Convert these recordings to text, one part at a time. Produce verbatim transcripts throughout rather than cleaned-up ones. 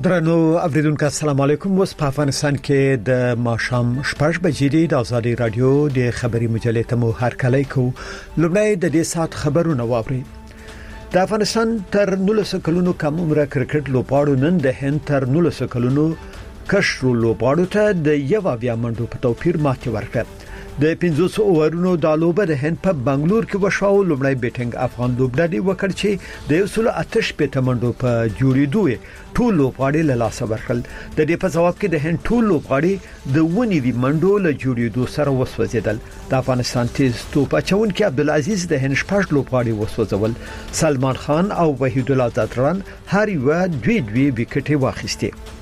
درنو اوریدونکو السلام علیکم. اوس په افغانستان کې د ماښام شپږ بجې د آزادي رادیو د خبري مجلې ته مو هر کله کو لومړی د دې سات خبرونه واوري. د افغانستان تر نولس کلونو کم عمر کرکټ لوبغاړو نن د هند تر نولس کلونو کشرو لوبغاړو ته د یو بیا منډو په توپیر ماتې ورکړه. د پنځوس اورونو د لوبه د هند په بنگلور کې وشو. لومړی بیټینګ افغان لوبډلې وکړ چې د یو سل اتش په منډو په جوړېدو ټول لوبغاړي له لاسه ورکړل. د دې په جواب کې د هند ټول لوبغاړي د ونی وی منډو له جوړېدو سره وسوځیدل. د افغانستان تیز توپ اچونکي عبدالعزیز د هند شپږ لوبغاړي وسوځول. سلمان خان او وحید الله زادران هر یو دوی دوی وکټي واخیستي.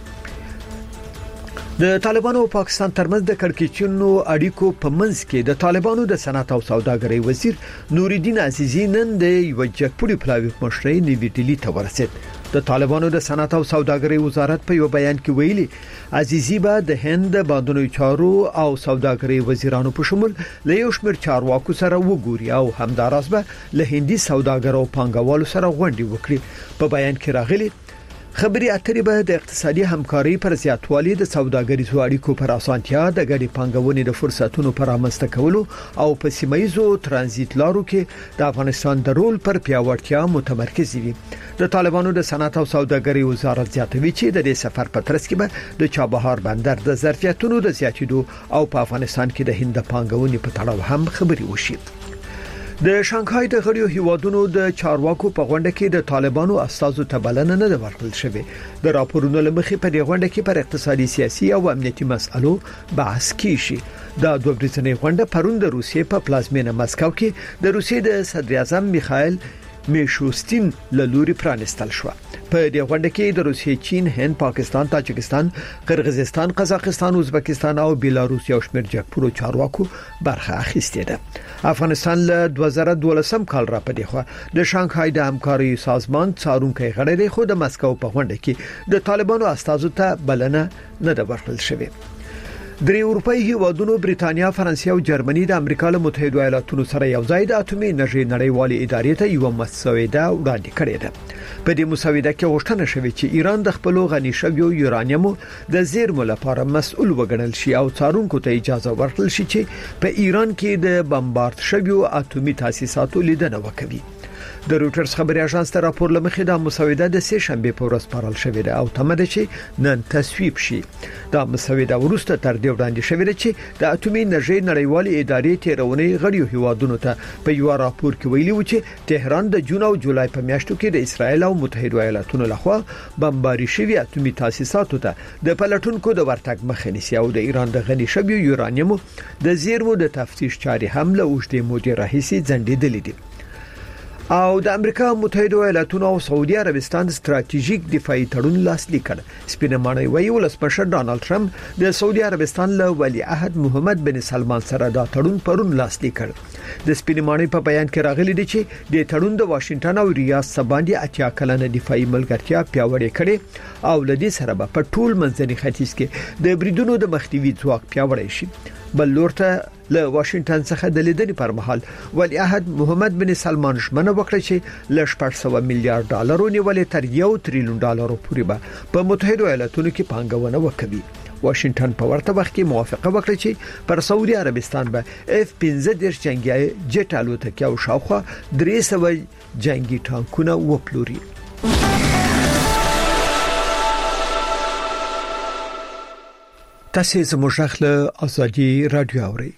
د طالبانو او پاکستان ترمنځ د کړکېچونو اړیکو په منځ کې د طالبانو د صنعت او سوداګرۍ وزیر نور الدین عزیزی نن د یو جګپوري پلاوی مشري نیوی ډیلی ته ورسید. د طالبانو د صنعت او سوداګرۍ وزارت په یو بیان کې ویلي عزیزی به د هند باندونو چارو او سوداګرۍ وزیرانو په شمول له یو شمېر چارواکو سره وګوري او همداراز به له هندي سوداګرو او پانګوالو سره غونډې وکړي. په بیان کې راغلي خبري اترې به د اقتصادي همکاري پر زیاتوالي د سوداګریزو اړیکو پر اسانتیا د ګډې پانګونې د فرصتونو پر رامنځته کولو او په سیمایي ترانزیت لارو کې د افغانستان د رول پر پیاوړتیا متمرکز وي. د طالبانو د صنعت او سوداګرۍ وزارت زیاتوي چې د دې سفر په ترڅ کې به د چابهار بندر د ظرفیتونو د زیاتېدو او په افغانستان کې د هند پانګونې په تړاو هم خبري وشي. د شانګهای د غړیو هیوادونو د چارواکو په غونډه کې د طالبانو استازو ته بلنه نه ده ورکړل شوې. د راپورونو لمخې په دې غونډه کې پر اقتصادي سیاسي او امنیتي مسایلو بحث کیږي. دا دوه ورځنۍ غونډه پرون د روسیې په پلازمینه مسکو کې د روسیې د صدر اعظم میخائیل میشوستین له لوري پرانستل شو. په دې غونډه کې د روسیې، چین، هند، پاکستان، تاجکستان، قرغیزستان، قزاقستان، ازبکستان او بیلاروس یو شمېر جګپورو چارواکو برخه اخیستې ده. افغانستان له دوه زره دولسم کال را پدې خو د شانګهای د همکاري سازمان څارونکي غړی دی، خو د مسکو په غونډه کې د طالبانو استازو ته بلنه نه ده ورکړل شوې. درې اروپאי هیوادونو بریتانیا، فرانسې او جرمني د امریکا له متحده ایالاتونو سره یو ځای د اټومي انرژي نړیوالې ادارې ته یو مسوده وړاندې کړې ده. په دې مسوده کې غوښتنه شوې چې ایران د خپل غني شویو یورانیمو د زیرمو لپاره مسؤل وګڼل شي او څارونکو ته اجازه ورکړل شي چې په ایران کې د بمبارد شویو اټومي تاسیساتو لیدنه وکړي. د روټرز خبري اژانس ته راپور لمخې د مسوده د سه شنبه په ورځ پرل شوې ده او تمه ده چې نن تصویب شي. دا مسوده ورسته تر دې وړاندې شوې ده چې د اټومي انرژي نړیوالې ادارې تیرونې غړیو هیوادونو ته په یو راپور کې ویلي و چې تهران د جون او جولای په میاشتو کې د اسرایل او متحده ایالاتونو لخوا بمباري شوی اټومي تاسیساتو ته د پلټونکو د ورتګ مخه نیسي او د ایران د غني شویو یورانیمو د زیرمو د تفتیش چاري هم له اوږدې مودې راهیسي ځنډېدلې دي. او د امریکا متحده ایالاتونو او سعودي عربستان ستراتیژیک دفاعي تړون لاسلیک کړ. سپینمانه ویي ولسمشر ډانلډ ټرمپ د سعودي عربستان له ولی عهد محمد بن سلمان سره دا تړون پرون لاسلیک کړ. د سپینمانه په بیان کې راغلي دي چې د تړون د واشنگټن او ریاض سباندي اتیا کلنه دفاعي ملګرتیا پیاوړې کړي او لدې سره په ټول منځني ختیځ کې د بریدونو د مخنیوي ځواک پیاوړی شي. بل لورته له واشنگټن څخه د لیدنې پر مهال ولی عهد محمد بن سلمان ژمنه وکړه چې ل شپږ سوه میلیارډ ډالر نیولې تر یو تریلیون ډالر پورې به په متحده ایالاتونو کې پانګونه وکړي. واشنگټن په ورته وخت کې موافقه وکړه چې پر سعودي عربستان به اف پنځه دېرش جنگي جټ الوتکې او شاوخوا درې سوه جنگي ټانکونه وپلوري. تاسو زموږ غږ ازادي رادیو اورئ.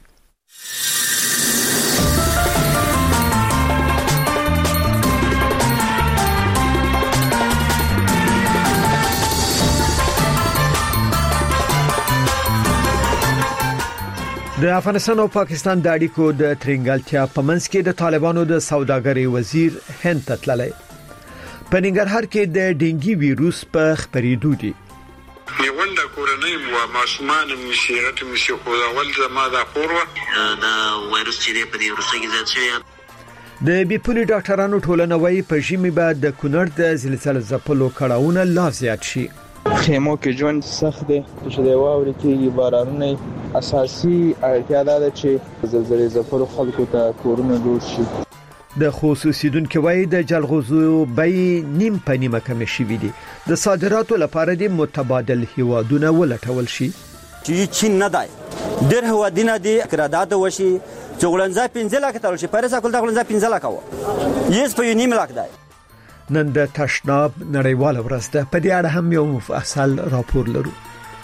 د افغانستان او پاکستان د اړیکو د ترنګلتیا په منځ کې د طالبانو د سوداګرۍ وزیر هند ته تللی. په ننګرهار کې د ډینګي وایروس په خپرېدو دي. نیولده کورنۍ مو ماشومان مشیرت مشي خو اول زما د خورو دا وایروس چې په دې روسي کې زیات شوی. د بیپونی ډاکټرانو ټولنه وايي په ژمي بعد د کونړ د زلزلې ځپلو کړهونه لا زیات شي. خیمو کې ژوند سخت دی چې د واوري کې بارانونه اساسي اړتیا ده چې زلزلې ځپلو خلکو ته کورونه جوړ شي. د خصوصیدونکو وای د جلغوزو بای نیم په نیمه کم شي دي د صادراتو لپاره د متبادل هیوادونه ولټول شي چې چین نه دی ډېر هوادینه دي قرارداد وشي چې غلنځه پنځه لک تل شي پرسا کول د غلنځه پنځه لک و یس په نیم لک دی نن د تشناب نړیواله ورځ ده په دې اړه هم یو مفصل راپور لرو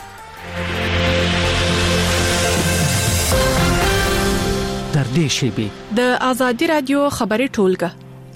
در دې شیبه د ازادي رادیو خبري ټولګه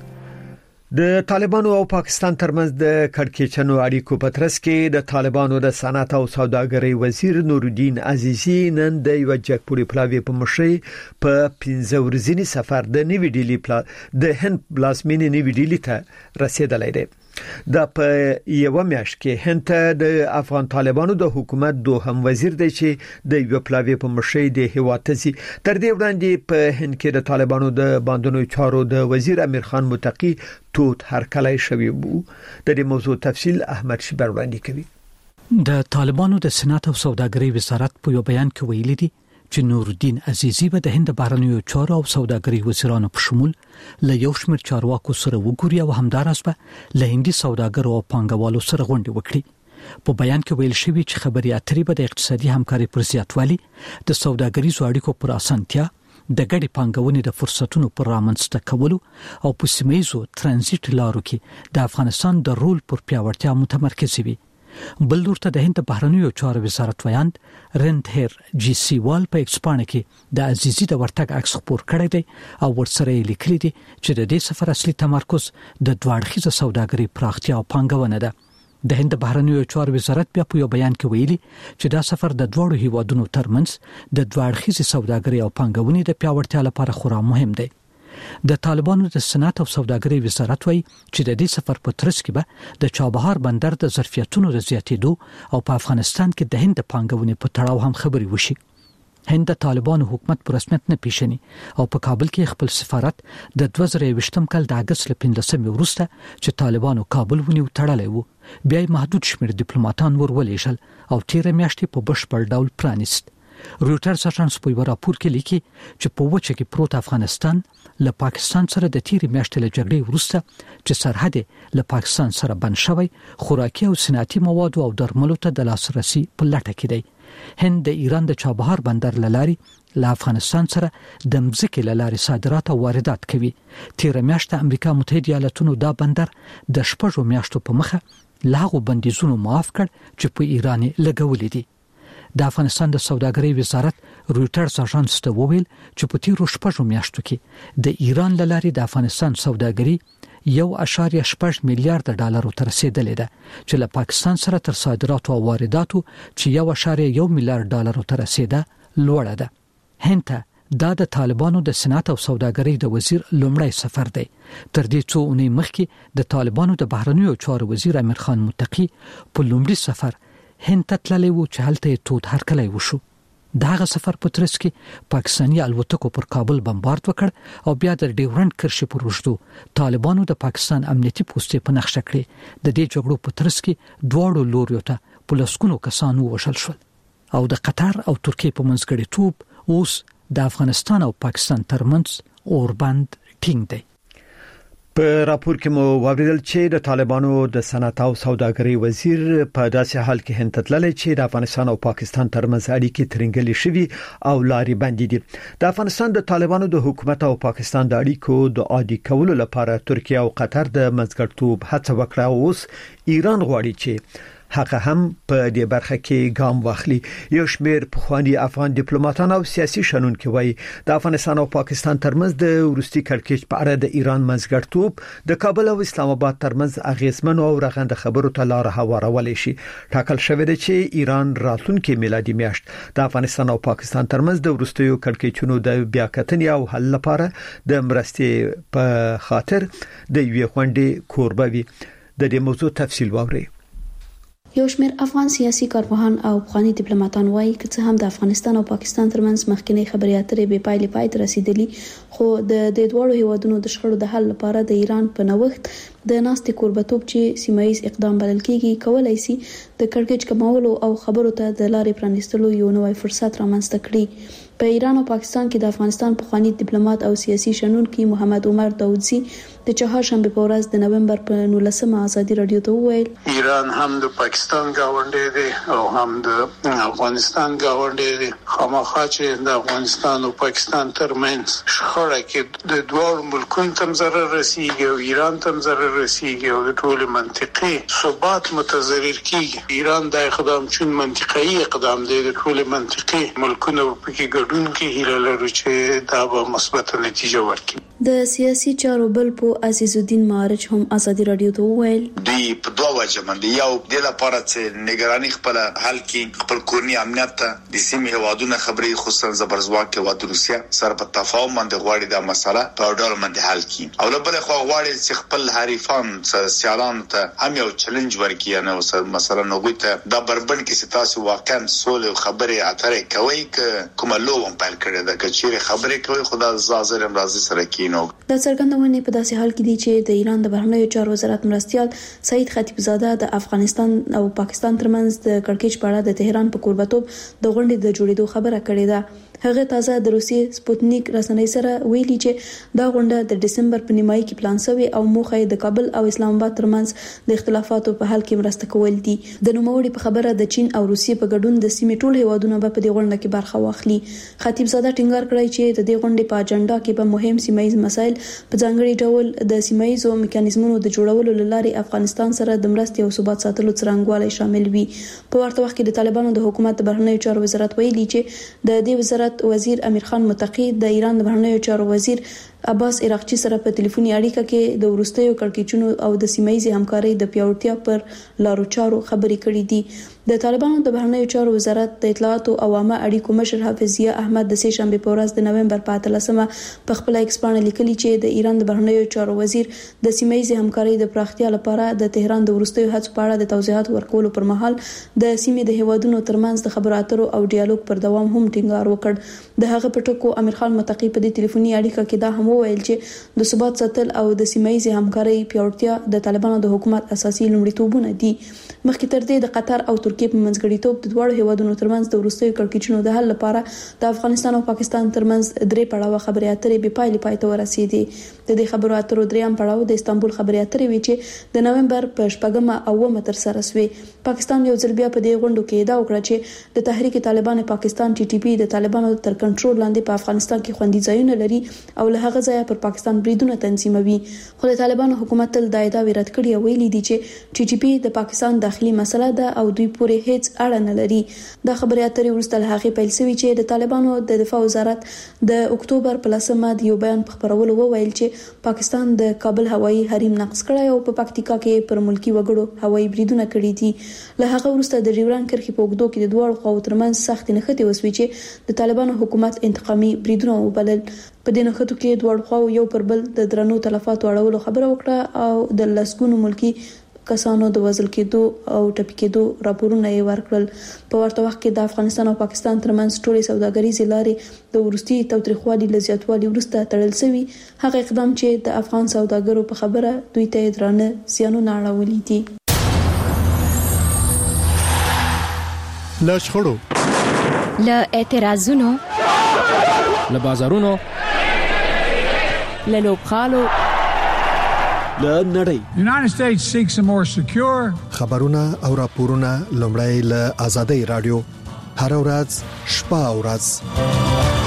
د طالبانو او پاکستان ترمنځ د کړکېچنو اړیکو په ترڅ کې د طالبانو د صنعت او سوداګرۍ وزیر نورالدین عزیزی نن د یو جګپوري پلاوی په مشرۍ په پنځه ورځنی سفر د نیوی ډیلی پلا د هند پلازمینې نیوی ډیلی ته رسیدلی دی د په یو میاشت کې هند د افغان طالبانو د حکومت دوهم وزیر دی چې د یو پلاوی په مشرۍ د هواتزي تر دې وړاندې په هند کې د طالبانو د باندونو چارو د وزیر امیر خان متقی توت هرکلای شوی وو د دې موضوع تفصیل احمد شبر وړاندې کوي د طالبانو د صنعت او سوداګرۍ وزارت په یو بیان کې ویلي دي چې نورالدین عزیزی به د هند بهرنیو چارو او سوداګرۍ وزیرانو په شمول له یو شمېر چارواکو سره وګوري او همدارس به له هندي سوداګرو او پانګوالو سره غونډه وکړي په بیان کې ویل شوی چې خبري اترې به د اقتصادي همکاري پر زیاتوالي د سوداګریزو اړیکو پر اسانتیا د ګډي پانګونې د فرصتونو پر رامنځته کولو او په سیمایي ترانزیت لارو کې د افغانستان د رول پر پیاوړتیا متمرکز وي بل ورته د هند بهرنیو چارو وزارت ویاند رندهر جی سی وال په ایکسپانه کې د عزیزی د ورتګ عکس خپور کړی دی او ورسره لیکلي دي چې د دې سفر اصلي تمرکز د دوړخیزه سوداګرۍ پراختیا او پانګونه ده د هند بهرنیو چارو وزارت بیا په یو بیان کې ویلي چې دا سفر د دوړو هیوادونو ترمنځ د دوړخیزه سوداګرۍ او پانګونې د پیاوړتیا لپاره خورا مهم دی د طالبانو د صنعت او سوداګرۍ وزارت وایي چې د دې سفر په ترڅ کې به د چابهار بندر د ظرفیتونو د زیاتېدو او په افغانستان کې د هند پانګونې په تړاو هم خبري وشي هند د طالبانو حکومت په رسمیت نه پیژني او په کابل کې خپل سفارت د دوه زره یوویشتم کال د اگست ل پنځلسمې وروسته چې طالبانو کابل ونیو تړلی وو بیا محدود شمېر ډیپلوماټان ورولېږل او تیر میاشتې په بشپړ ډول پرانیست رويټرز اژانس په یو راپور کې لیکي چې په وچه کې پروت افغانستان له پاکستان سره د تیر میاشتې له جګړې وروسته چې سرحد له پاکستان سره بند شوی خوراکي او صنعتي مواد او درملو ته د لاسرسي په لټه کې دی هند د ایران د چابهار بندر لاري له افغانستان سره د مځکې لاري صادرات او واردات کوي تیر میاشت امریکا متحده ایالاتونو دا بندر د شپږو میاشتو په مخه لاغو بندیزونو معاف کړ چې په ایران لګولې دي د افغانستان د سوداګرۍ وزارت رويټرز اژانس ته وویل چې په تیرو شپږو میاشتو کې د ایران لاري د افغانستان سوداګري یو اشاریه شپږ میلیارډ ډالرو ته رسیدلې ده چې له پاکستان سره تر صادراتو او وارداتو چې یو اشاریه یو میلیارډ ډالرو ته رسیده لوړه ده هند دا د طالبانو د صنعت او سوداګرۍ د وزیر لومړی سفر دی تر دې څو اونۍ مخکې د طالبانو د بهرنیو چارو وزیر امیر خان متقی په لومړي سفر هند ته تللی وو چې هلته توت هرکلی وشو داغه سفر په ترڅ کې پاکستاني الوتکو پر کابل بمبارد وکړ او بیا د ډیورنډ کرښې پر وشتو طالبانو د پاکستان امنیتي پوسټې په نقشه کړې د دې جګړو په ترڅ کې دواړو لوریو ته په لسګونو کسان ووژل شول او د قطر او ترکیې په منځګړیتوب اوس د افغانستان او پاکستان ترمنځ اوربند ټینګ دی په راپور کې مو واوریدل چې د طالبانو د صنعت او سوداګرۍ وزیر په داسې حال کې هند تللی چې د افغانستان او پاکستان ترمنځ اړیکې ترنګلې شوي او لاري بندې دي د افغانستان د طالبانو د حکومت او پاکستان د اړیکو د عادي کولو لپاره ترکیه او قطر د منځګړیتوب هڅه وکړه اوس ایران غواړي چې هغه هم په دې برخه کې ګام واخلي یو شمېر پخوانی افغان ډیپلوماټان او سیاسي شنونکي وایي د افغانستان او پاکستان ترمنځ د ورستي کړکېچ په اړه د ایران منځګړیتوب د کابل او اسلام آباد ترمنځ اغیزمن او رغنده خبرو ته لار هوارول شي ټاکل شوی دی چې ایران راتلونکي میلادي میاشت د افغانستان او پاکستان ترمنځ د ورستیو کړکېچونو د بیاکتنې او حل لپاره د مرستې په خاطر د یوې غونډې کوربه وي د دې موضوع تفصیل واوري یو شمېر افغان سیاسي کارپوهان او پخوانی ډیپلوماټان وایي چې څه هم د افغانستان او پاکستان ترمنځ مخکنی خبري اترې به پایلې پای ته رسیدلې خو د دې دوه هیوادونو د شخړو د حل لپاره د ایران په نوښت د ناستې کوربتوب چې سیمایي اقدام بلل کیږي کولای شي د کړکېچ کمولو او خبرو ته د لارې پرانیستلو یو نوې فرصت رامنځته کړي. په ایران او پاکستان کې د افغانستان پخوانی ډیپلوماټ او سیاسي شنونکي محمد عمر داودزي د چهارشنبه په ورځ د نومبر په نولسمه ازادي رادیو ته وویل ایران هم د پاکستان گاونډی دی او هم د افغانستان گاونډی دی. خامخا چې د افغانستان او پاکستان ترمنځ شخړه کې د دوه ملکونو تم ضرر رسیږي او ایران تم ضرر رسیږي او د ټول منطقي ثبات متضرر کیږي. ایران د اقدام چون منطقي اقدام دی د ټول منطقي ملکونو په کې ګډون کې هیله لرو چې دا به مثبت نتیجه ورکړي. د سیاسي چارو بل په عزیز الدین مارج هم ازادي رادیو ته وویل دی په دوه وجه باندې یو د لپاره چې نگرانی خپل حل کې خپل کورنی امنیت ته د سیمې هوادونو خبرې خصوصا زبرزواک او د روسیا سره په تفاهم باندې غواړي د مسله په ډول باندې حل کړي او بل خو غواړي چې خپل حریفان سیالان ته هم یو چیلنج ورکړي نه مثلا نوګي ته د بربند کې تاسو واقعا سول خبرې اترې کوي کوم لو هم پال کړی دا چې خبرې کوي خدا زازر امراضي سره کینو. د څرګندونې په داسې حال کې دي چې د ایران د بهرنیو چارو وزارت مرستيال سعید خطیبزاده د افغانستان او پاکستان ترمنځ د کړکېچ په اړه د تهران په کوربتوب د غونډې د جوړېدو خبره کړې ده. هغه تازه د روسیې سپوتنیک رسنۍ سره ویلي چې دا غونډه د دسمبر په نیمایي کې پلان شوی او موخه د کابل او اسلام آباد ترمنځ د اختلافاتو په حل کې مرسته کول دي. د نوموړي په خبره د چین او روسیې په ګډون د سیمې ټول هیوادونو په دې غونډه کې برخه واخلي. خطیبزاده ټینګار کړی چې د دې غونډې په اجنډا کې به مهم سیمایي مسایل په ځانګړي ډول د سیمایي میکانیزمونو د جوړولو لپاره افغانستان سره د مرستې او ثبات ساتلو څرنګوالي شامل وي. په ورته وخت کې د طالبانو د حکومت د بهرنیو چارو وزارت ویلي چې د دې وزارت وزیر امیر خان متقی د ایران د بهرنیو چارو وزیر عباس عراقچی سره په ټلیفوني اړیکه کې د ورستیو کړکېچونو او د سیمایي همکارۍ د پیاوړتیا پر لارو چارو خبرې کړې دي. د طالبانو د بهرنیو چارو وزارت د اطلاعات او عوامه اړیکو مشر حافظ ضیا احمد د سه شنبه په ورځ د نومبر په اتلسمه په خپل ایکس باندې لیکلي چې د ایران د بهرنیو چارو وزیر د سیمایي همکارۍ د پراختیا لپاره د تهران د ورستیو هڅو په اړه د توضیحات ورکولو پر مهال د سیمې د هیوادونو ترمنځ د خبرو اترو او ډیالوګ پر دوام هم ټینګار وکړ. د هغه په ټکو امیر خان متقی په دې ټلیفوني اړیکه کې دا هم وویل چې د ثبات ساتل او د سیمایي همکارۍ پیاوړتیا د طالبانو د حکومت اساسي لومړیتوبونه دي. مخکې تر دې د قطر او ترکیې په منځګړیتوب د دوه هیوادونو ترمنځ د ورستیو کړکېچونو د حل لپاره د افغانستان او پاکستان ترمنځ درې پړاوه خبرې اترې به پایلې پای ته ورسېدې. د دې خبرو اترو دریم پړاو د استانبول خبرې اترې وی چې د نومبر په شپږمه او اومه تر سره شوې. پاکستان یو ځل بیا په دې غونډو کې ادعا وکړه چې د تحریک طالبان پاکستان ټي ټي پی د طالبانو تر کنټرول لاندې په افغانستان کې خوندي ځایونه لري او له هغه ځایه پر پاکستان بریدونه تنظیموي. خو د طالبانو حکومت تل دا ادعا رد کړې او ویلي دي چې ټي ټي پی د پاکستان داخلي مسله ده او دوی پورې هیڅ اړه نه لري. دا خبرې اترې وروسته له هغې پیل شوې چې د طالبانو د دفاع وزارت د اکتوبر په لسمه د یو بیان په خپرولو وویل چې پاکستان د کابل هوایي حریم نقض کړی او په پکتیکا کې پر ملکی وګړو هوایي بریدونه کړي دي. له هغه وروسته د ډیورند کرښې په اوږدو کې د دواړو خواو ترمنځ سختې نښتې وسوې چې د طالبانو حکومت انتقامي بریدونه وبلل. په دې نښتو کې دواړو خواو یو پر بل د درنو تلفاتو اړولو خبره وکړه او د لسګونو ملکی کسانو د وژل کېدو او ټپي کېدو راپورونه یې ورکړل. په ورته وخت کې د افغانستان او پاکستان ترمنځ ټولې سوداګریزې لارې د ورستي تاوتریخوالي له زیاتوالي وروسته تړل شوي. هغه اقدام چې د افغان سوداګرو په خبره دوی ته درانه زیانونه اړولي دي. له شخړو، له اعتراضونو، له بازارونو، له لوبغالو، له نړۍ The United States seeks a more secure خبرونه او راپورونه لومړی له آزادۍ رادیو هر ورځ شپه او ورځ.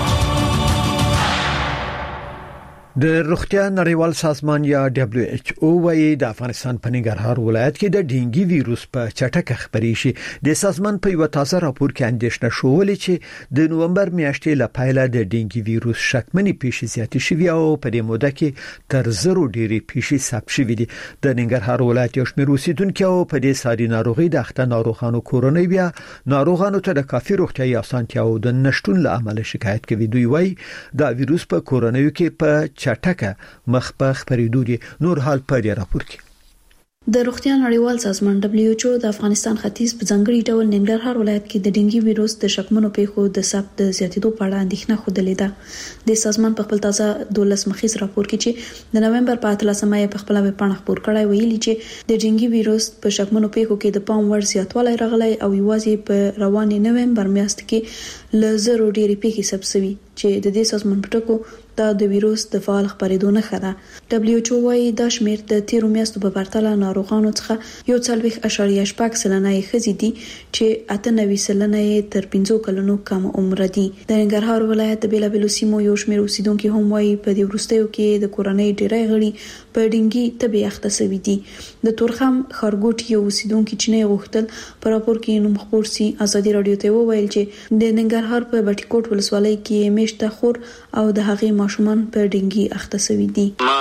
د روغتیا نړیوال سازمان یا دبليو ایچ او وايي د افغانستان په ننګرهار ولایت کې د ډینګي وایروس په چټکه خبري شي. د سازمان په یو تازه راپور کې اندېښنه شوولې چې د نومبر میاشتې له پایله د ډینګي وایروس شکمنې پیښې زیاتې شوې او په دې موده کې تر زرو ډېرې پیښې ثبت شوې دي. د ننګرهار ولایت یو شمېر اوسیدونکو په دې ساري ناروغي د اخته ناروغانو کورنۍ بیا ناروغانو ته د کافي روغتیايي اسانتیاو د نشټون له امله شکایت کوي. دوی وايي دا وایروس په کورنۍ کې په چټکه مخ په خبرېدو دي. نور حال په دې راپور کې د روغتیا نړیوال سازمان دبليو ایچ او د افغانستان ختیځ په ځانګړي ډول ننګرهار ولایت کې د ډینګي وایروس د شکمنو پیښو د ثبت د زیاتېدو په اړه اندېښنه خوده لیده. د سازمان په خپل تازه دولس مخیز راپور کې چې د نومبر په اتلسمه یې په خپل ویبپاڼه خپور کړی ویلي چې د ډینګي وایروس په شکمنو پیښو کې د پام وړ زیاتوالی راغلی او یوازې په روانې نومبر میاشت کې ل زرو ډېری پیښې ثبت شوي چې د دې سازمان په ټکو دا د وایروس د فعال خپرېدو نښه ده. دبليو ایچ او وايي دا شمېر د تیرو میاشتو په پرتله ناروغانو څخه یو څلوېښت اعشاریه شپږ سلنه یې ښځې دي چې اته نوي سلنه یې تر پنځو کلونو کم عمر دي. د ننګرهار ولایت د بیلابېلو سیمو یو شمېر اوسیدونکو هم وايي په دې وروستیو کې د کورنۍ ډېری غړي په ډینګي تبې اخته شوي دي. د تورخم ښارګوټي یو اوسیدونکو چې نه غوښتل په راپور کې نوم خپور سي ازادي رادیو ته وویل چې د ننګرهار په بټي کوټ ولسوالۍ کې میشته خور او د هغې ماشومان په ډینګي اخته شوي دي. ما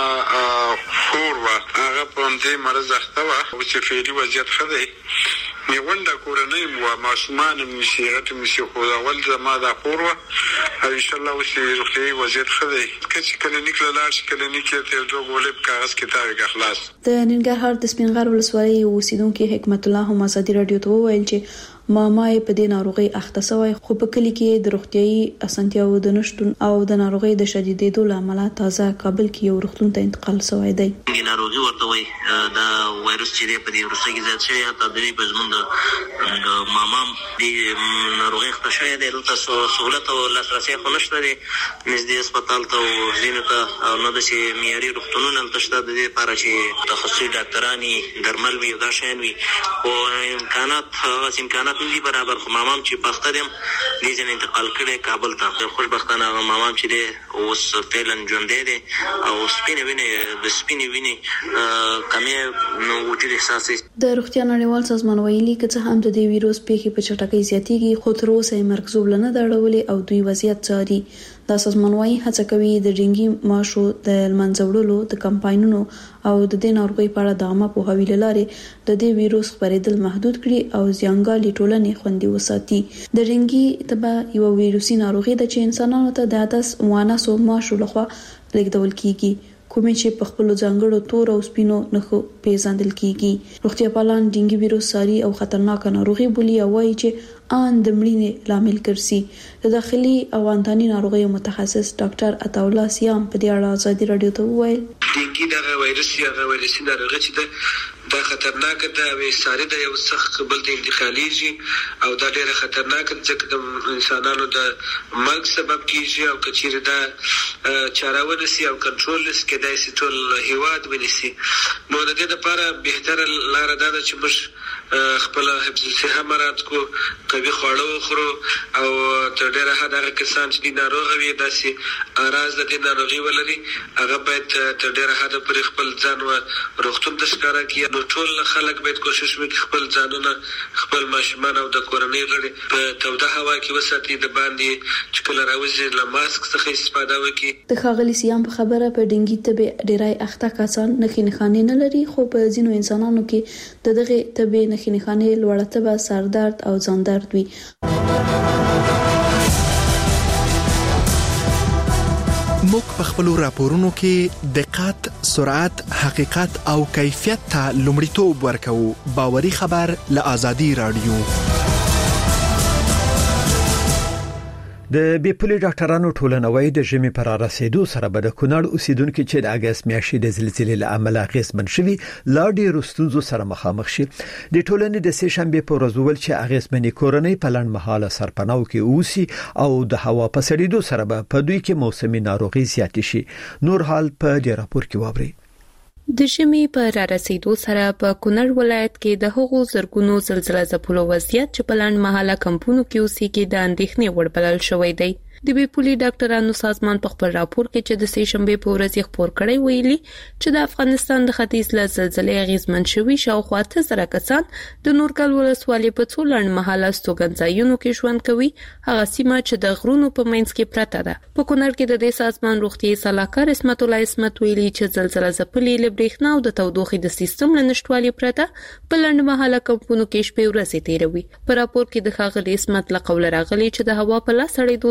خور وا هغه په دې مرز اخته وا او چې فعلی وضعیت خدای نیونده کورنۍ مو ماشومان مشیرت مشي خو اول زما دا خور وا او ان شاء الله وسې روغتي وضعیت خدای کله کلینیک لاله کلینیک ته دوه غولب کاغذ کتاب خلاص. د ننګرهار د سپینغر ولسوالۍ اوسیدونکو حکمت الله هم ازادي رادیو ته وویل چې ماما یې په دې ناروغي اخته شوی خو په کلی کې د روغتيایي اسانتیاو د نشټون او د ناروغي د شدیدېدو لامل تازه کابل کې یو روغتون ته انتقال شوی دی. د ناروغي ورته وای دا وایروس چې په دې وروسته کې زیات شوی تا د په زمون د ماما د ناروغي اخته شوی دی تاسو سہولت او لاسرسي خو نشته دی نږدې هسپتال ته او ځینې ته او نه د شي معیاري روغتونونو تشته د دې لپاره چې تخصصي ډاکټرانی درمل وي دا شین وي او امکانات هغه امکانات ندي برابر. خو مامام چې پخته دیم دې ځین انتقال کړي کابل ته. خوشبختانه مامام چې دې اوس فعلا ژوندې دي او سپینې وینې د سپینې وینې کمې نو وجود احساسي. د روغتیا نړیوال سازمان ویلي چې هم د دې وایروس پیښې په چټکۍ زیاتېږي خو تر اوسه یې مرکزوب لنه داړولې او دوی وضعیت څاري. دا سازمان وايي هڅه کوي د ډینګي ماشو د منځوړلو د کمپاینونو او د دې ناروغي په اړه د عامه پوهاوي لارې د دې وایروس خپرېدل محدود کړي او ځانګړي ټولنې خوندي وساتي. د ډینګي تبه یو وایروسي ناروغي ده چې انسانانو ته د عدس موانسو ماشو لخوا لیږدول کیږي کومې چې په خپل ځانګړو تور او سپینو نخو پیژندل کیږي. روغتیا پالان ډینګي وایروس ساري او خطرناک ناروغي بولي او وايي چې ان د مړینې لامل ګرځي. د داخلي او انتاني ناروغیو متخصص ډاکټر عطا الله سیام په دې اړه ازادي رادیو ته وویل ډینګي دغه وایروس یا وایروسي ناروغي چې ده دا خطرناک ده او ساري ده یو سخت بل ته انتقاليږي او دا ډیره خطرناک ده چې د انسانانو د مرګ سبب کیږي او کچېره دا چارهونه سي او کنټرول لس کېدای سي ټول هیواد ونیسي. نو د دې لپاره بهتره لار ده چې موږ خپل حفظ الصحه مراعات کو کوي خواړه وخورو او تر ډیره حد هغه کسان چې ناروغ وي داسې اراز د دې ناروغي ولري هغه باید تر ډیره حد پر خپل ځان او روغتون د ښکارا کیږي. نو ټول خلک باید کوشش وکړي خپل ځانونه خپل ماشومان او د کورنۍ غړي په توده هوا کې وساتي د باندې چې کله راوځي له ماسک څخه استفاده وکړي. د ښاغلي سیام په خبره په ډینګي تبې ډیرای اخته کسان نخي نخانه نه لري خو په ځینو انسانانو کې د دغه تبې نخي نخانه لوړه تبه سردرد او ځان درد وي. موږ په خپل راپورونو کې دقت، سرعت، حقیقت او کیفیت ته لومړیتوب ورکوو. باوري خبر له آزادي رادیو. د بیپولي ډاکټرانو ټولنه وايي د ژمي پر رسیدو سره به د کونړ اوسیدونکو چې د اگست میاشتې د زلزلې له امله اغیزمن شوي لا ډېر ستونزو سره مخامخ شي. د ټولنې د سه شنبه په ورځ ول چې اغیزمنې کورنۍ په لړ مهاله سرپناو کې اوسي او د هوا په سړېدو سره به په دوی کې موسمي ناروغي زیات شي. نور حال په دې راپور کې واوري. د ژمي په رارسیدو سره په کونړ ولایت کې د هغو زرګونو زلزلې ځپلو وضعیت چې په لړ مهاله کمپونو کې اوسېږي د اندېښنې وړ بلل شوی دی. د بیپولي ډاکټرانو سازمان په خپل راپور کې چې د سه شنبه په ورځ خپور کړی ویلي چې د افغانستان د ختیځ له زلزلې اغیزمن شوي شاوخوا اته زره کسان د نورګل ولسوالۍ په څو لړ مهاله ستوګنځایونو کې ژوند کوي هغه سیمه چې د غرونو په منځ کې پرته ده. په کونړ کې د دې سازمان روغتي صلاحکار اسمت الله اسمت ویلي چې زلزلې ځپلې له برېښنا او د تودوخې د سیستم له نشټوالي پرته په لړ مهاله کمپونو کې شپې ورځې تیروي. په راپور کې د ښاغلي اسمت له قوله راغلي چې د هوا په لاس اړېدو سره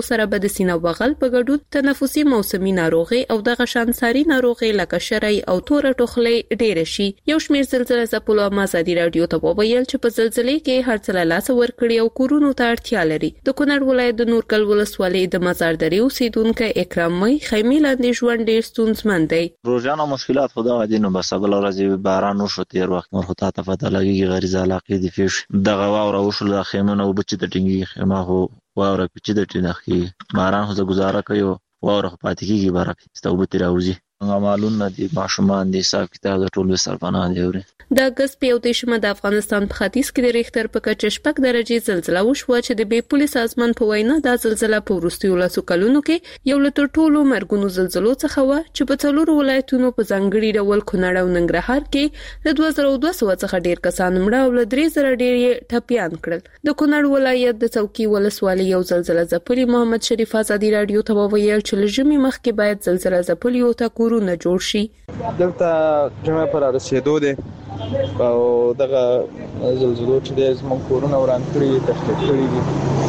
د سینه بغل په ګډون تنفسي موسمي ناروغي او د غشانساري ناروغي لکه شری او تور ټوخلې ډېر شي. یو شمېر زلزلې ځپلو ازادي رادیو ته وویل چې په زلزلې کې هر څه له لاسه ورکړي او کورونو ته اړتیا لري. د کونړ ولایت د نورکل ولسوالۍ د مزاردري اوسیدونکو اکرام مې خیمې لاندې ژوند ډېر ستونزمن دی. روزانه مشکلات خدا غدي نو بس بل ورځ باران وشو تیر وخت نور خطا ته پته لګي غریزه علاقې دي فيش دغه واوره وشو د خیمونو وبچ د ټینګي خیمه هو واوره چې د ټینخي باران خو گزاره کوي واوره پاتې کیږي برابر ستوبته راوځي معلومه دي ماشومان دي حساب کتاب د ټول سرپناه دی وري. د اگست په یو دیشمه د افغانستان په ختیځ کې د ریختر په کچه شپږ درجه زلزلہ وشوه چې د بي پولیس سازمان په وینا د زلزلہ په وروستیو لاسو کلونو کې یو لتر ټولو مرګونو زلزلو څخه و چې په څلورو ولایتونو په ځانګړي ډول کونړ او ننګرهار کې د دوه زره دوه سوه څخه ډیر کسان مړه او له درې زره ډیر ټپيان کړل. د کونړ ولایت د څوکي ولسوالۍ یو زلزلہ ځپلي محمد شریف ازادي رادیو ته وویل چې لږمي مخکې باید زلزلہ ځپلي او تا کورونه جوړ شي. دلته جمع پر رسیدو دي او دغه زلزلو چې د زموږ کورونه وران کړی تخریب کړی دي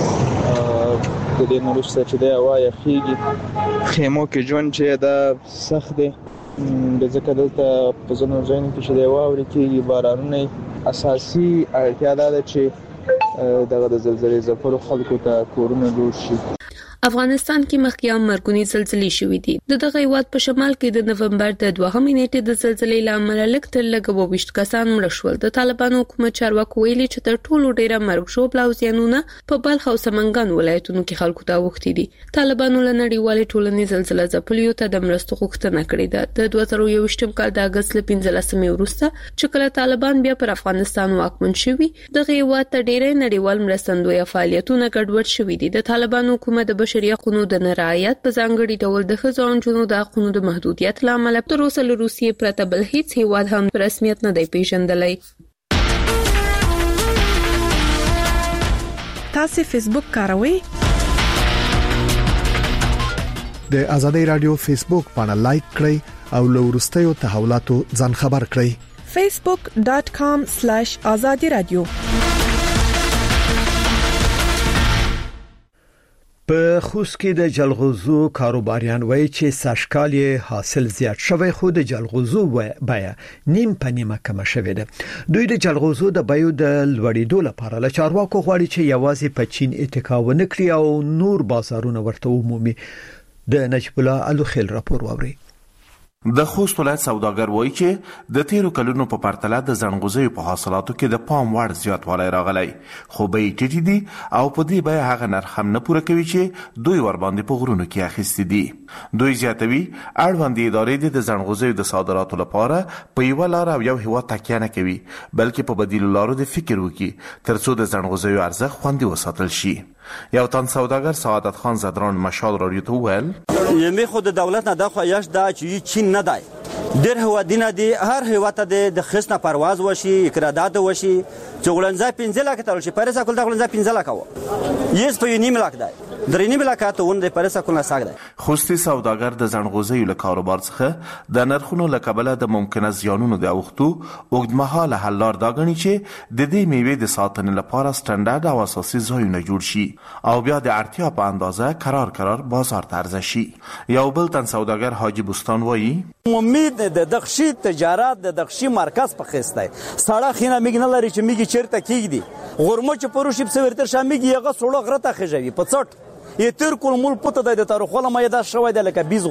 د دې نورسته چې د هوا یخیږي خیمو کې ژوند چې دا سخت دی د ځکه دلته په ځینو ځایونو کې چې د هوا ورې کېږي بارانونه اساسي اړتیا ده چې دغه د زلزلې ځپلو خلکو ته کورونه جوړ شي. افغانستان کې مخکې مرګونی زلزلې شوې دي. د دغه هیواد په شمال کې د نومبر د دوهمې نیټې د زلزلې لامل لږ تر لږه اووه ویشت کسان مړه شول. د طالبانو حکومت چارواکو ویلي چې تر ټولو ډیره مرګ ژوبل او زیانونه په بلخ او سمنګان ولایتونو کې خلکو ته وختي دي. طالبانو له نړیوالې ټولنې زلزلې ځپلیو ته د مرستو غوښتنه کړې ده. د دوه زره یوویشتم کال د اگست له پنځلسمې وروسته چې کله طالبان بیا پر افغانستان واکمن شوي دغه هیواد ته ډیره نړیوال مرستندوی فعالیتونه ګډوډ شوي دي. د طالبانو حکومت د بشري حقوقو د نارایت په ځانګړي ډول د ښځو او نجونو د حقوقو د محدودیت لامل تر اوسه له روسیې پرته بل هیڅ هیواد هم رسمیت نه دی پیژندلی. تاسو فیسبوک کاروئ؟ د ازادي رادیو فیسبوک باندې لایک کړئ او له وروستیو تحولاتو ځان خبر کړئ. facebook dot com slash azadi radio. په خوست کې د جلغوزو کاروباریان وایي چې ساشکال حاصل زیات شوی خو د جلغوزو بیه نیم په نیمه کم شوې ده. دوی د جلغوزو د بیو د لوړېدو لپاره له چارواکو غواړي چې یوازې په چین اتکا ونه کړي او نور بازارونه ورته ومومي. د نجیب الله الوخیل راپور ووري. د خوست ولایت سوداګر وایي چې د تیرو کلونو په پرتله د زنغوزیو په حاصلاتو کې د پام وړ زیاتوالی راغلی خو بیې ټیټې دي او په دې بیه هغه نرخ هم نه پوره کوي چې دوی ورباندې په غرونو کې اخیستي دي. دوی زیاتوي اړوندې ادارې د زنغوزیو د صادراتو لپاره په یوه لار او یو هیواد تکیه نه کوي بلکې په بدیلو لارو د فکر وکړي ترڅو د زنغوزیو ارزښت خوندي وساتل شي. یو تن سوداګر سعادت خان زدران مشال رادیو ته وویل یمه خود د دولت نه د خواهش دا چې چین نه دی ډېر هوادینه دي هر هیواد ته د خصنه پرواز وشي اقرارداد وشي چې ولنځه پنځه لک تل شي پرسه کول د ولنځه پنځه لک و یس په نیم لک دی درې نیم لک ته ون د پرسه کول نه ساګ دی. خوستي سوداګر د زنغوزیو له کاروبار څخه د نرخونو له کبله د ممکنه زیانونو د اوختو اوږدمهاله حل لار دا غني چې د دې میوې د ساتنې لپاره سټانډرډ او اساسي ځایونه جوړ شي او بیا د اړتیا په اندازه قرار قرار بازار ته عرضه شي. یو بل تن سوداګر حاجی بوستان وایي امید د دغشي تجارت د دغشي مرکز په خسته سړه خینه میګ نه لري چې میګ چیرته کیږي غرمه چې پروشي په ورتر شامګي هغه سوړه غره ته خجوي په څټ یتر کول مول پته د تاریخ ولا مې دا شوی د لکه بیس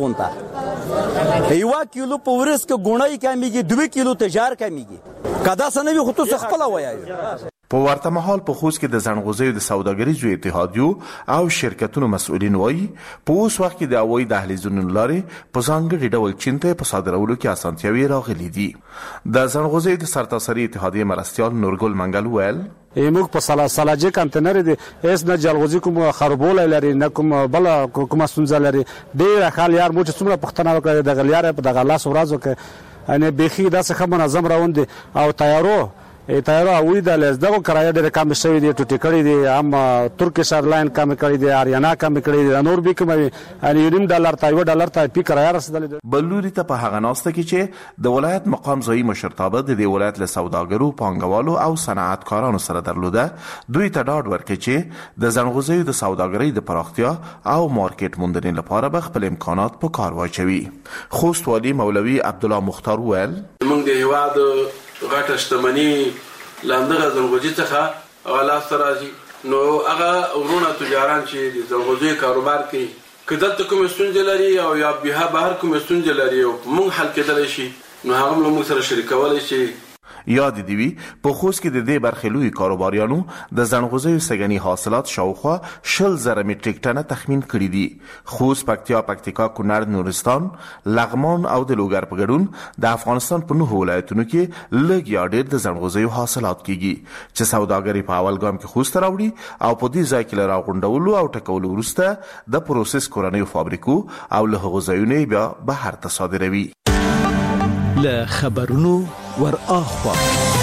غونټه یو کیلو په ورس کې ګونای کمیږي دوه کیلو تجار کمیږي کدا سنوي خو ته خپل وایي. په ورته مهال په خوست کې د زنغوزیو د سوداګریزو اتحادیو او شرکتونو مسؤلین وایي په اوس وخت کې د هوایي دهلیزونو لارې په ځانګړي ډول چین ته په صادرولو کې اسانتیاوې راغلي دي. د زنغوزیو د سرتاسري اتحادیې مرستیال نورګل منګل ویل موږ په سلاجه کانټینر دي اس نه جلغوزي کوم خربول لري نه کوم بل کوم ستونزه لري ډیر خال یار مو چې څومره پښتنه وکړي د غلیار په دغه لاس ورځو کې ان بيخي داسې خبر منظم راوند او تیارو تایرو وې د لزدغه کرایه ډېر کم شوی دی ټوټی کړی دی هم ترکیش ایرلاین کم کړی دی اریانا کم کړی دی نور به کوم ان یو ډالر ته یو ډالر ته پی کرایه رسیدل بلوري ته په هغه ناسته کې چې د ولایت مقام ځای مشرتابه د دې ولایت له سوداګرو پانګوالو او صنعتکارانو سره درلوده دوی ته ډاډ ورکړي چې د زنغوزیو د سوداګرۍ د پراختیا او مارکیټ موندنې لپاره به خپل امکانات په کار واچوي. خوست والي مولوي عبدالله مختار ویل موږ د هیواد غټه شتمنۍ لاندغه زنغوزي څخه غلا سره راځي نو هغه ورونه تجاران چې د زنغوزي کاروبار کوي کله کوم ستونزې لري او یا به بهر کوم ستونزې لري موږ حل کېدلی شي نو هغه موږ سره شریکولای شي. یاد دی وی په خوست کې د دې برخلوي کاروباریانو د زنغوزیو سګنی حاصلات شاوخوا شل زره متریک ټنه تخمین کړی دي. خوست، پکتیا، پکتیکا، کونړ، نورستان، لغمان او د لوګر په ګډون د افغانستان په نهو ولایتونو کې لږ یا ډېر د زنغوزیو حاصلات کیږي چې سوداګري په اول ګام کې خوست راوړي او په دې ځای کې لرا غونډولو او ټکولو وروسته د پروسس کورنیو فابریکو او له هغو ځایونو بیا بهر ته صادروي. له خبرونو ور اخوا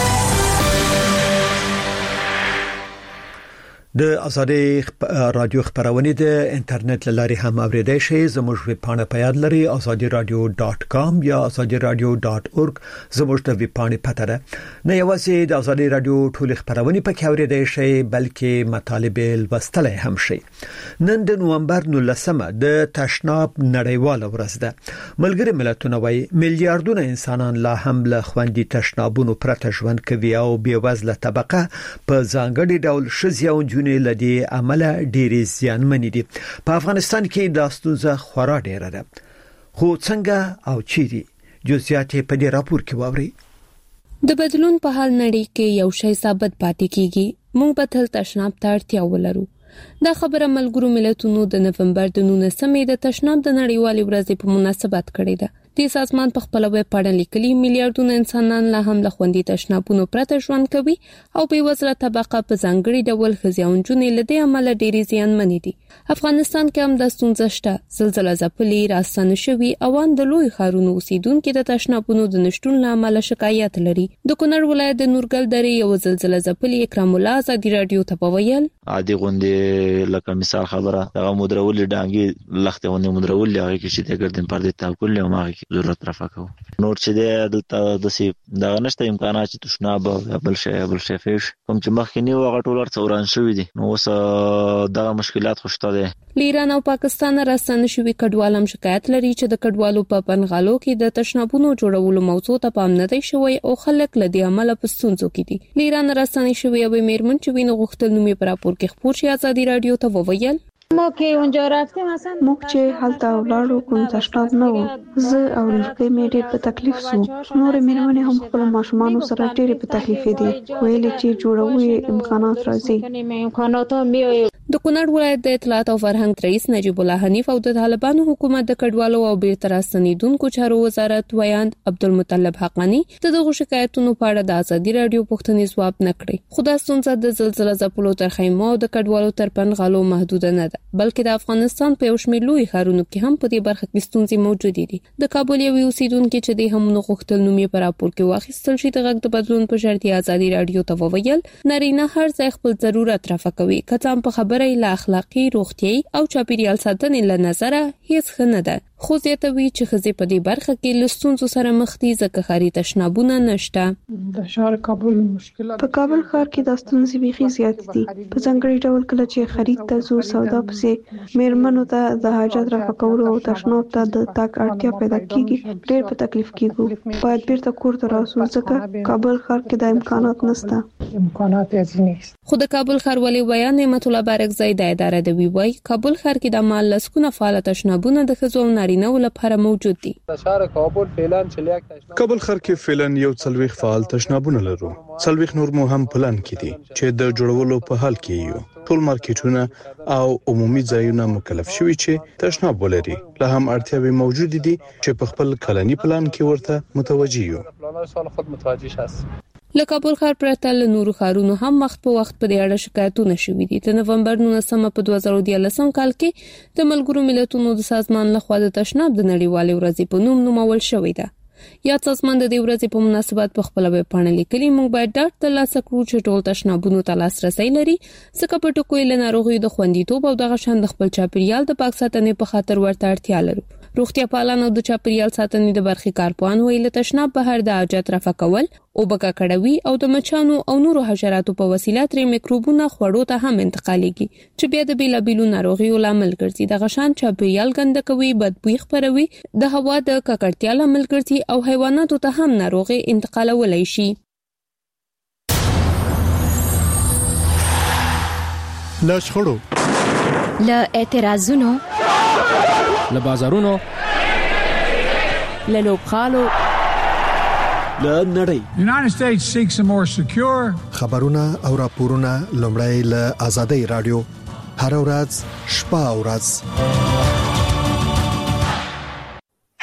د ازادي رادیو خبرونه د انټرنیټ لاري هم اوریدای شئ. زموږ ویب پاڼه په یاد لري azadi radio dot com یا azadi radio dot org. زموږ د ویب پاڼې پته ده نه یوازې د ازادي رادیو ټول خبرونه پکې اوریدای شئ بلکې مطالب لوستل هم شئ. نن د نومبر نولسمه د تشناب نړیواله ورځ ده. ملګری ملتونه وايي میلیارډونه انسانان لا هم له خوندې تشنابونو پرته ژوند کوي او بېوزله طبقه په ځانګړي ډول شزیاو لدی عمله ډېری زیانمنې دي. په افغانستان کې د ستونزه خورا ډېره ده. خو څنګه او چیرې جزئیات په دې راپور کې واوري. د بدلون په حال نړۍ کې یو شی ثابت پاتې کیږي موږ به تل تشناب ته اړتیا ولرو. دا خبره ملګرو ملتونو د نومبر د نولسمې د تشناب د نړیوالې ورځې په مناسبت کړې ده. د سازمان په خپل ویب پاڼه لیکلي میلیارډونه انسانان لا هم له خوندي تشنابونو پرته ژوند کوي او بېوزله طبقه په ځانګړي ډول ښځې له دې عمله ډېرې زیانمنې دي. افغانستان کې هم د ستونزه شته. زلزله ځپلي راستنه شوي اوان د لوی ښارونو اوسیدونکي د تشنابونو د نشټون له امله شکایت لري. د کونړ ولایت د نورګل درې یو زلزله ځپلي اکرام الله ازادي رادیو ته وویل عادي غونډې لکه مثال خبره هغه مدرول ډانګي لخته ونه مدرول هغه کې چې د ګردن پردې تاکل له ما ضرورت رافقو نور چې د دلته د سی دا نشته امکانات چې تشناب بل شي بل شي فیش کوم چې مخکینی وغه ټولر څوران شوې دي نو اوس دا مشکلات خوشته دي. ایران او پاکستان راستنه شوی کډوالم شکایت لري چې د کډوالو په پنغالو کې د تشنابونو جوړولو موضوع ته پام نه دی شوی او خلک لدی عمل په ستونزو کې دي. ایران راستنه شوی او میرمن چې ویني غوښتل نو می پر راپور کې خبر شي ازادي رادیو ته وویل ما که اونجا رفتیم مثلا موږ چې هلته ولاړو کوم تشناب نه و زه او لکه مې ډېر په تکلیف سو نور میرمنې هم خپل ماشومان سره ډېر په تکلیف دي ویل چې جوړوي امکانات راځي. امکانات د کونړ ولایت د اطلاعات او فرهنګ رئیس نجیب الله حنیف او د طالبانو حکومت د کډوالو او بیرته راستنیدونکو چارو وزارت ویاند عبدالمطلب حقانی د دغه شکایتونو په اړه د ازادي رادیو پوښتنې ځواب نکړي. خو دا ستونزه د زلزلې ځپلو تر خیمو د کډوالو تر پنغالو محدود نه ده بلکې د افغانستان په یو شمېر لوی ښارونو کې هم په دې برخه کې ستونزې موجود دي. د کابل یو اوسیدونکو چې د هم نو غوښتل نومي پر راپور کې واخیستل شي د غږ د بدلون په شرط ازادي رادیو ته وویل نارینه هر ځای خپل ضرورت رافقوي کڅام په خبره له اخلاقی روغتيایي او چاپیریال ساتنې له نظره هیڅ ښه نه ده. خو زیاتوي چې خزي په دې برخه کې لستونزو سره مخ دي ځکه خاري تشنابونه نشته. د شهر کابل مشکلات په کابل ښار کې د ستونزې بيخي زیات دي. په څنګه ډول کله چې خرید ته زو سودا پسې میرمنو ته د حاجت رافقولو او تشناب ته د تاک اړتیا پیدا کیږي ډېر په تکلیف کیږي باید بیرته کور ته راسو ځکه کابل ښار کې د امکانات نشته امکانات یې نشته. خو د کابل ښار ولي بیان نعمت الله بارکزی د ادارې د وی وای کابل ښار کې د مال لسکونه فعال تشنابونه د خزو نارینه لپاره موجود دي. شهر کابل فعلن چلیک تشناب کابل ښار کې فعلن یو څلويخ فعال تشنابونه لرو. څلويخ نور مو هم پلان کې دي چې د جوړولو په حال کې یو. ټول مارکیټونه او عمومي ځایونه مکلف شوي چې تشناب ولري. له هم اړتیاوې موجود دي چې په خپل کلنی پلان کې ورته متوجي یو. پلانر سال خود متوجي شاس. له کابل ښار پرته له نورو ښارونو هم وخت په وخت په دې اړه شکایتونه شوي دي. د نومبر نولسمه په دوه زره دیارلسم کال کې د ملګرو ملتونو د سازمان لخوا د تشناب د نړیوالې ورځې په نوم نومول شوې ده. یا سازمان د دې ورځې په مناسبت په خپل ویب باندې لیکلي موږ باید ډاډ ترلاسه کړو چې ټول تشنابونو ته لاسرسي لري ځکه په ټکو له ناروغیو د خوندیتوب او د غشن د خپل چاپیریال د پاک ساتنې په خاطر ورته اړتیا لرو. روغتیا پالان او د چاپیریال ساتنې د برخې کارپوهان ویل تشناب بهر د حاجت رفع کول او بکا کړوي او د مچانو او نورو حشراتو په وسیله ترې میکروبونه خوړو ته هم انتقالېږي چې بیا د بیلابیلو ناروغیو لامل ګرځي. د غشان چاپیریال ګنده کوي، بدبوی خپروي، د هوا د ککړتیا لامل ګرځي او حیواناتو ته هم ناروغي انتقالولای شي. له شخړو، له اعتراضونو، له بازارونو، له لوبخالو، له نړۍ. The United States seeks a more secure. خبرونه او راپورونه لومړی له آزادۍ رادیو هر ورځ شپه او ورځ